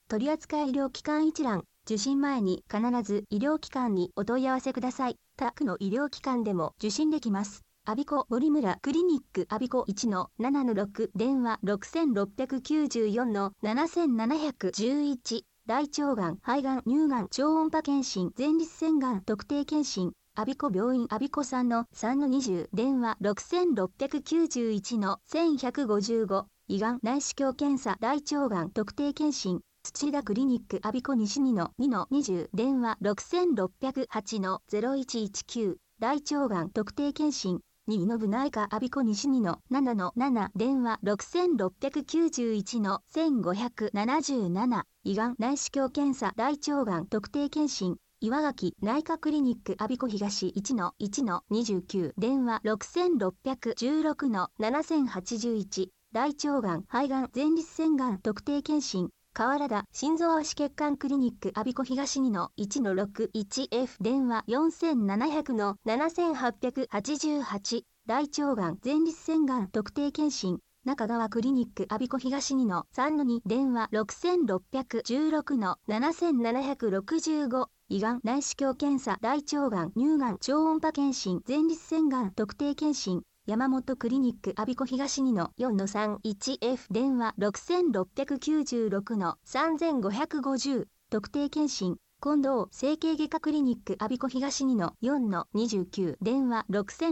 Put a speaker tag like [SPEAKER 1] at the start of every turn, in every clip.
[SPEAKER 1] 取扱医療機関一覧、受診前に必ず医療機関にお問い合わせください。他区の医療機関でも受診できます。アビコ森村クリニックアビコ 1-7-6 電話 6694-7711 大腸がん、肺がん、乳がん、超音波検診、前立腺がん特定検診、アビコ病院アビコ3-3-20電話 6691-1155 胃がん内視鏡検査大腸がん特定検診、土田クリニックアビコ西2-2-20電話 6608-0119 大腸がん特定検診、新野部内科アビコ西2-7-7電話 6691-1577 胃がん内視鏡検査大腸がん特定検診、岩垣内科クリニックアビコ東 1-1-29電話 6616-7081 大腸がん肺がん前立腺がん特定検診、河原田心臓足血管クリニックアビコ東 2-1-61F 電話 4700-7888 大腸がん前立腺がん特定検診、中川クリニックアビコ東 2-3-2電話 6616-7765 胃がん内視鏡検査大腸がん乳がん超音波検診前立腺がん特定検診、山本クリニックアビコ東 2-4-31F 電話 6696-3550 特定検診、近藤整形外科クリニックアビコ東 2-4-29電話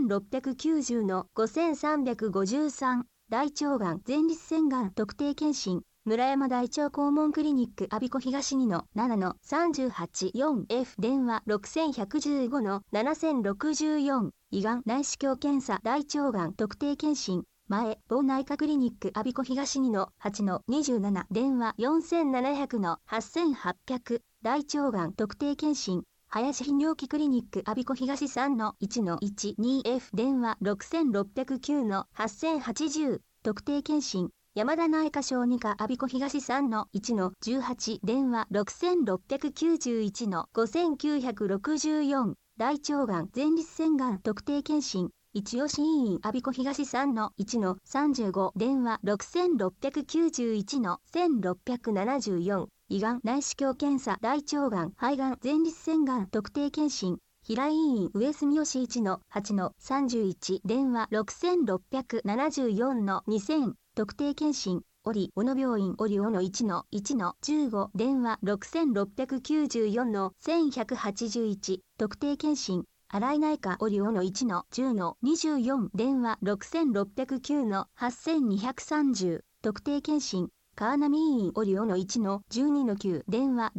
[SPEAKER 1] 6690-5353 大腸がん前立腺がん特定検診、村山大腸肛門クリニックアビコ東 2-7-384F 電話 6115-7064 胃がん内視鏡検査大腸がん特定検診、前房内科クリニックアビコ東 2-8-27電話 4700-8800 大腸がん特定検診、林泌尿器クリニックアビコ東 3-1-12F 電話 6609-8080 特定検診、山田内科小児科アビコ東 3-1-18電話 6691-5964 大腸がん前立腺がん特定検診、一吉医院アビコ東 3-1-35電話 6691-1674 胃がん内視鏡検査大腸がん肺がん前立腺がん特定検診、平井医院上住吉 1-8-31電話 6674-2000 特定検診、折小野病院折小野 1-1-15電話 6694-1181 特定検診、新井内科折小野 1-10-24電話 6609-8230 特定検診、川波医院折小野 1-12-9電話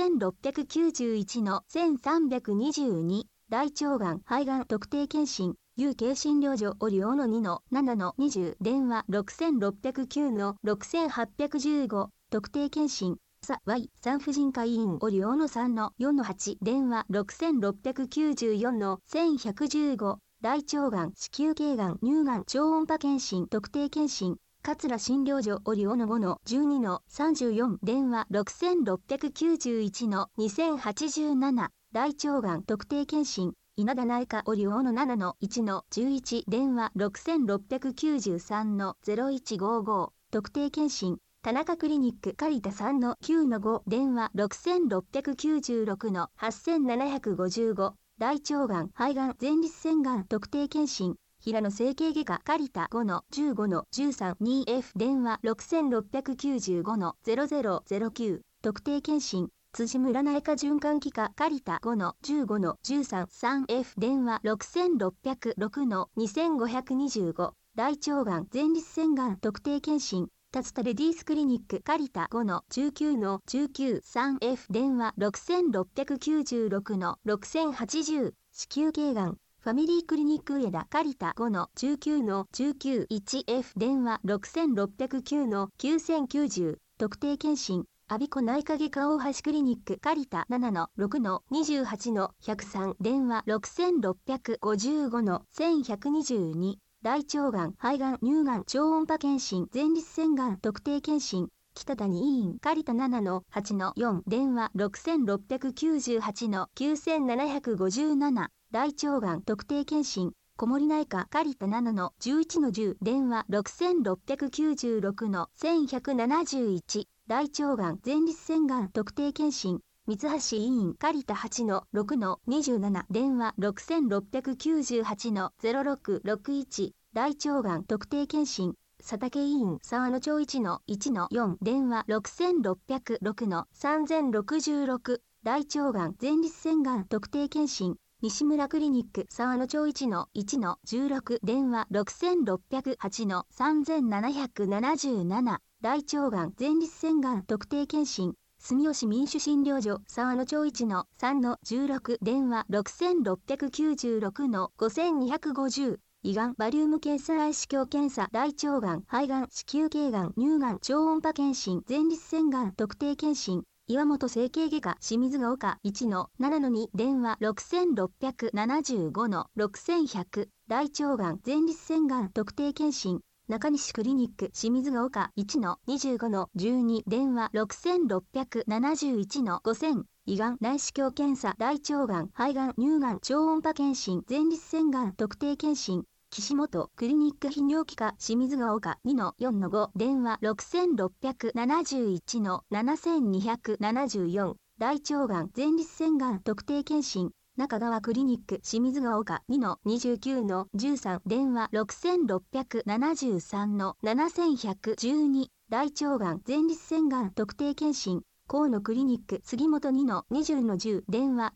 [SPEAKER 1] 6691-1322 大腸がん肺がん特定検診、有形診療所折小野 2-7-20電話 6609-6815 特定検診、Y 産婦人科医院折小野 3-4-8電話 6694-1115 大腸がん子宮頸がん乳がん超音波検診特定検診、桂診療所折小野 5-12-34電話 6691-2087 大腸がん特定検診、稲田内科折小野 7-1-11電話 6693-0155 特定検診、田中クリニック刈田 3-9-5電話 6696-8755 大腸がん肺がん前立腺がん特定検診、平野整形外科刈田 5-15-13-2F 電話 6695-0009 特定検診、辻村内科循環器科刈田 5-15-13-3F 電話 6606-2525 大腸がん前立腺がん特定検診、竜田レディースクリニック刈田 5-19-193F 電話 6696-6080 子宮頸がんファミリークリニック上田刈田 5-19-191F 電話 6609-9090 特定検診、アビコ内科外科大橋クリニック刈田 7-6-28-103 電話 6655-1122 大腸がん肺がん乳がん超音波検診前立腺がん特定検診、北谷医院刈田 7-8-4 電話 6698-9757 大腸がん特定検診、小森内科刈田 7-11-10 電話 6696-1171 大腸がん前立腺がん特定健診、三橋医院刈田 8-6-27 電話 6698-0661 大腸がん特定健診、佐竹医院沢野町 1-1-4 電話 6606-3066 大腸がん前立腺がん特定健診、西村クリニック沢野町 1-1-16 電話 6608-3777 大腸がん前立腺がん特定健診、住吉民主診療所沢野町 1-3-16 電話 6696-5250 胃がんバリウム検査内視鏡検査大腸がん肺がん子宮頸がん乳がん超音波検診前立腺がん特定健診、岩本整形外科清水ヶ丘 1-7-2 電話 6675-6100 大腸がん前立腺がん特定健診、中西クリニック清水ヶ丘 1-25-12 電話 6671-5000 胃がん内視鏡検査大腸がん肺がん乳がん超音波検診前立腺がん特定健診、岸本クリニック泌尿器科清水ヶ丘 2-4-5 電話 6671-7274 大腸がん前立腺がん特定健診、中川クリニック清水ヶ丘 2-29-13 電話 6673-7112 大腸がん前立腺がん特定健診、河野クリニック杉本 2-20-10 電話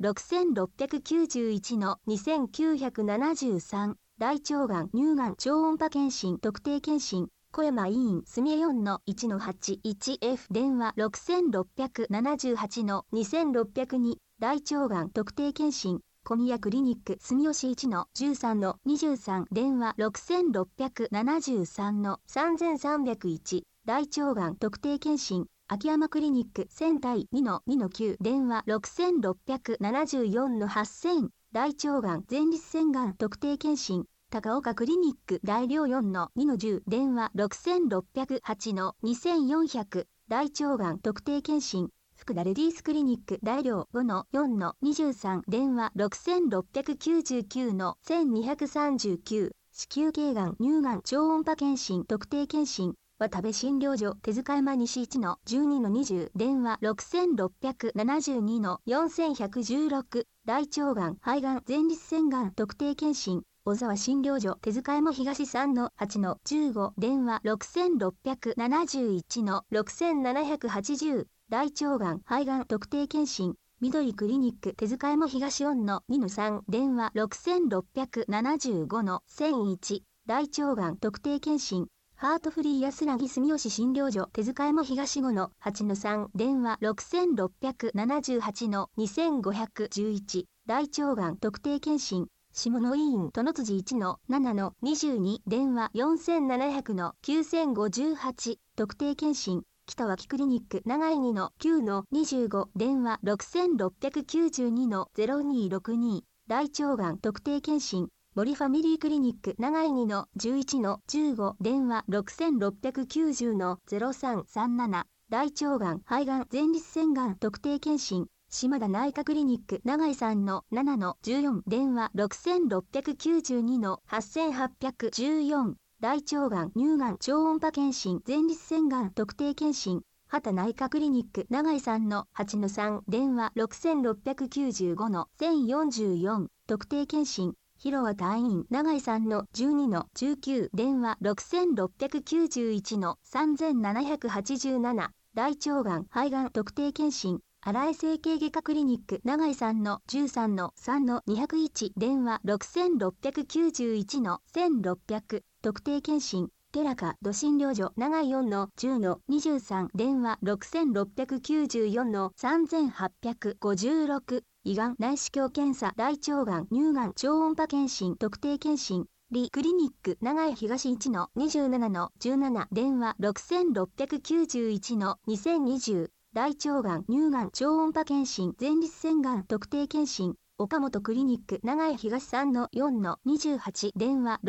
[SPEAKER 1] 6691-2973 大腸がん乳がん超音波検診特定健診、小山医院住江 4-1-81F 電話 6678-2602 大腸がん特定健診、小宮クリニック住吉 1-13-23 電話 6673-3301 大腸がん特定健診、秋山クリニック仙台 2-2-9 電話 6674-8000 大腸がん前立腺がん特定健診、高岡クリニック大寮 4-2-10 電話 6608-2400 大腸がん特定健診、福田レディースクリニック大寮 5-4-23 電話 6699-1239 子宮頸がん乳がん超音波検診特定健診、渡部診療所手塚山西 1-12-20 電話 6672-4116 大腸がん肺がん前立腺がん特定健診、小沢診療所手塚山東 3-8-15 電話 6671-6780 大腸がん肺がん特定健診、緑クリニック手塚山東 4-2-3 電話 6675-1001 大腸がん特定健診、ハートフリー安らぎ住吉診療所手塚山東 5-8-3 電話 6678-2511 大腸がん特定健診、下野医院殿辻 1-7-22 電話 4700-9058 特定健診、北脇クリニック長井 2-9-25 電話 6692-0262 大腸がん特定健診、森ファミリークリニック長井 2-11-15 電話 6690-0337 大腸がん肺がん前立腺がん特定健診、島田内科クリニック長井 3-7-14 電話 6692-8814 大腸がん乳がん超音波検診前立腺がん特定健診、畑内科クリニック長井 3-8-3 電話 6695-1044 特定健診、広和隊員長井 3-12-19 電話 6691-3787 大腸がん肺がん特定健診、新井整形外科クリニック長井 3-13-3-201 電話 6691-1600 特定健診、寺科土診療所長井 4-10-23 電話 6694-3856 胃がん内視鏡検査大腸がん乳がん超音波検診特定健診、リクリニック長井東 1-27-17 電話 6691-2020 大腸がん乳がん超音波検診前立腺がん特定健診、岡本クリニック長井東 3-4-28 電話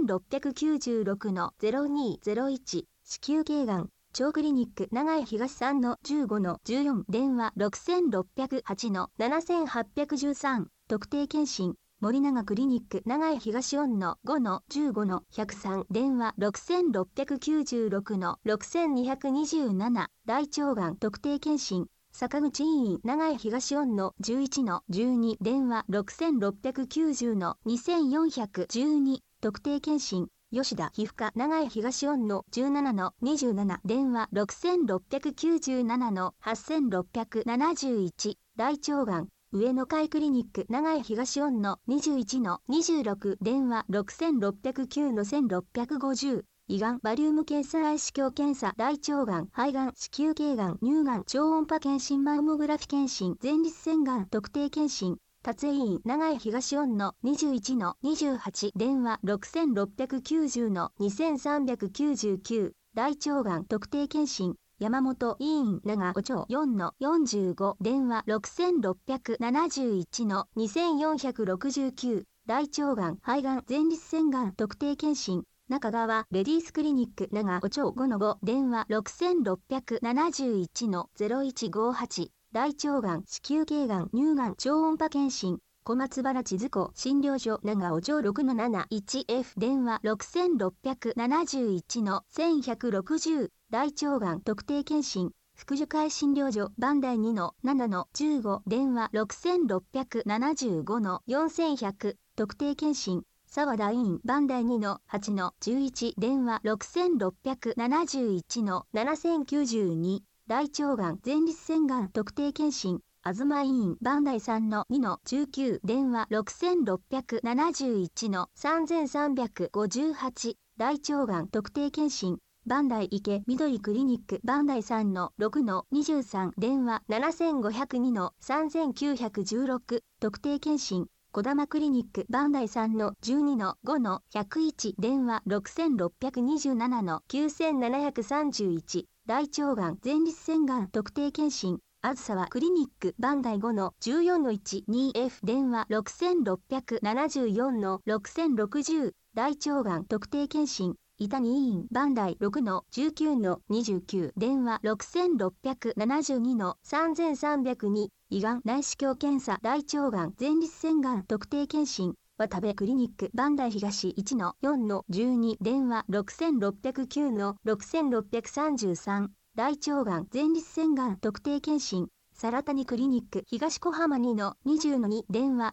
[SPEAKER 1] 6696-0201 子宮頸がん超クリニック長井東 3-15-14 電話 6608-7813 特定健診、 森永クリニック長井東恩の 5-15-103 電話 6696-6227 大腸がん特定健診坂口医院長井東恩の 11-12 電話 6690-2412 特定健診吉田皮膚科長井東恩の 17-27 電話 6697-8671 大腸がん上野会クリニック長井東恩の 21-26 電話 6609-1650 胃がんバリウム検査内視鏡検査大腸がん肺がん子宮頸がん乳がん超音波検診マンモグラフィ検診前立腺がん特定検診達江院長井東恩の 21-28 電話 6690-2399 大腸がん特定検診山本医院長尾町 4-45 電話 6671-2469 大腸がん肺がん前立腺がん特定検診中川レディースクリニック長尾町 5-5 電話 6671-0158 大腸がん子宮頸がん乳がん超音波検診小松原千鶴子診療所長尾町 6-71F 電話 6671-1160 大腸がん特定検診福寿会診療所磐梯 2-7-15 電話 6675-4100 特定検診沢田院磐梯 2-8-11 電話 6671-7092 大腸がん前立腺がん特定検診東医院磐梯 3-2-19 電話 6671-3358 大腸がん特定検診磐梯池緑クリニック磐梯 3-6-23 電話 7502-3916 特定検診児玉クリニック磐梯 3-12-5-101 電話 6627-9731 大腸がん前立腺がん特定検診あずさわクリニック磐梯 5-14-12F 電話 6674-6060 大腸がん特定検診伊谷医院磐梯 6-19-29 電話 6672-3302 胃がん内視鏡検査大腸がん前立腺がん特定検診渡部クリニック磐梯東 1-4-12 電話 6609-6633 大腸がん前立腺がん特定検診皿谷クリニック東小浜 2-20-2 電話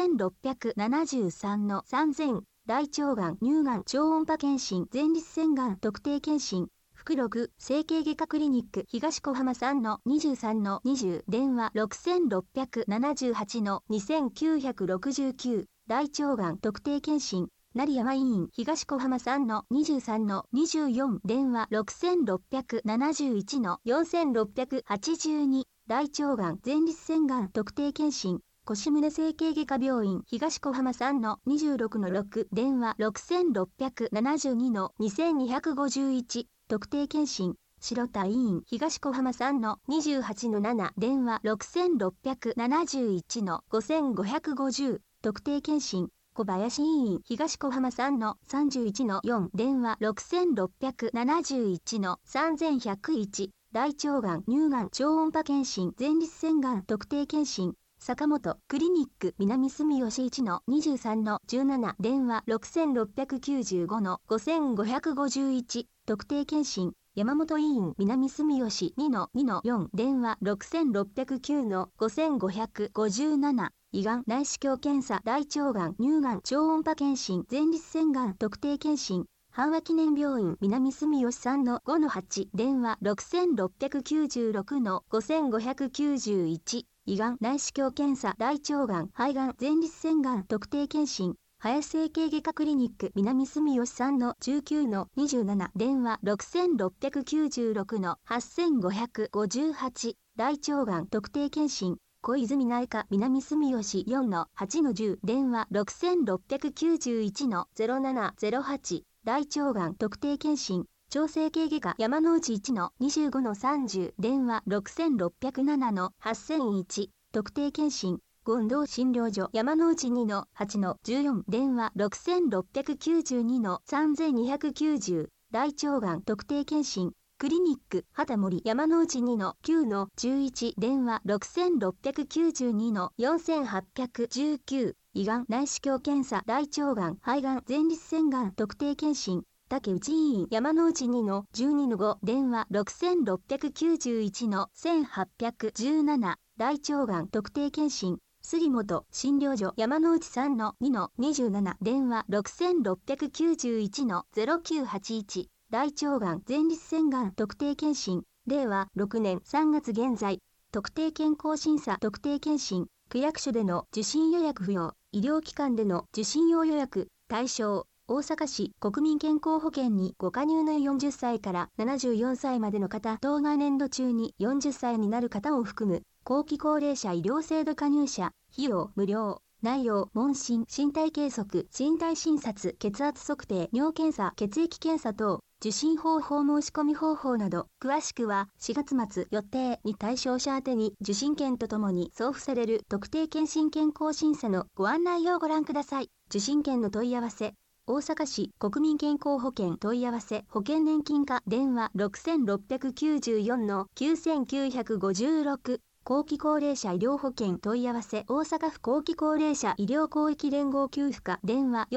[SPEAKER 1] 6673-3000 大腸がん乳がん超音波検診前立腺がん特定検診福禄整形外科クリニック東小浜 3-23-20 電話 6678-2969 大腸がん特定検診成山医院東小浜 3-23-24 電話 6671-4682 大腸がん前立腺がん特定検診腰宗整形外科病院東小浜 3-26-6 電話 6672-2251 特定検診白田医院東小浜 3-28-7 電話 6671-5550 特定検診小林医院東小浜 3-31-4 電話 6671-3101 大腸がん乳がん超音波検診前立腺がん特定検診坂本クリニック南住吉 1-23-17 電話 6695-5551 特定検診山本医院南住吉 2-2-4 電話 6609-5557 胃がん内視鏡検査大腸がん乳がん超音波検診前立腺がん特定検診阪和記念病院南住吉 3-5-8 電話 6696-5591 胃がん内視鏡検査大腸がん肺がん前立腺がん特定検診林整形外科クリニック南住吉 3-19-27 電話 6696-8558 大腸がん特定検診小泉内科南住吉 4-8-10 電話 6691-0708 大腸がん特定検診調整系外科山内 1-25-30 電話 6607-8001 特定検診権藤診療所山内 2-8-14 電話 6692-3290 大腸がん特定検診クリニック畑森山内 2-9-11 電話 6692-4819 胃がん内視鏡検査大腸がん肺がん前立腺がん特定健診竹内医院山之内2-12-5電話6691-1817大腸がん特定健診杉本診療所山之内3-2-27電話6691-0981大腸がん前立腺がん特定健診令和6年3月現在特定健康審査特定健診区役所での受診予約不要医療機関での受診用予約対象大阪市国民健康保険にご加入の40歳から74歳までの方当該年度中に40歳になる方を含む後期高齢者医療制度加入者費用無料内容問診身体計測身体診察血圧測定尿検査血液検査等受診方法申し込み方法など詳しくは4月末予定に対象者宛てに受診券とともに送付される特定健診健康審査のご案内をご覧ください。受診券の問い合わせ大阪市国民健康保険問い合わせ保険年金課電話6694-9956後期高齢者医療保険問い合わせ大阪府後期高齢者医療広域連合給付課電話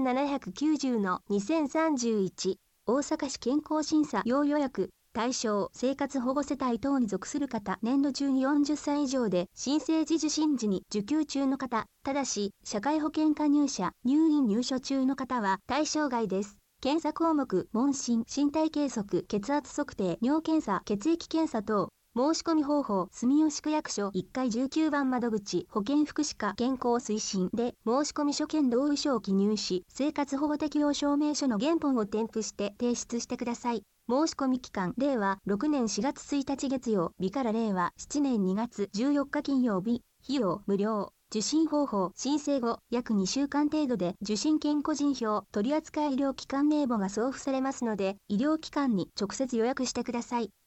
[SPEAKER 1] 4790-2031大阪市健康審査要予約対象生活保護世帯等に属する方年度中に40歳以上で新生児受診時に受給中の方ただし社会保険加入者入院入所中の方は対象外です。検査項目問診身体計測血圧測定尿検査血液検査等申し込み方法住吉区役所1階19番窓口保健福祉課健康推進で申し込み書券同意書を記入し生活保護適用証明書の原本を添付して提出してください。申し込み期間令和6年4月1日月曜日から令和7年2月14日金曜日費用無料受診方法申請後約2週間程度で受診券個人票取扱医療機関名簿が送付されますので医療機関に直接予約してください。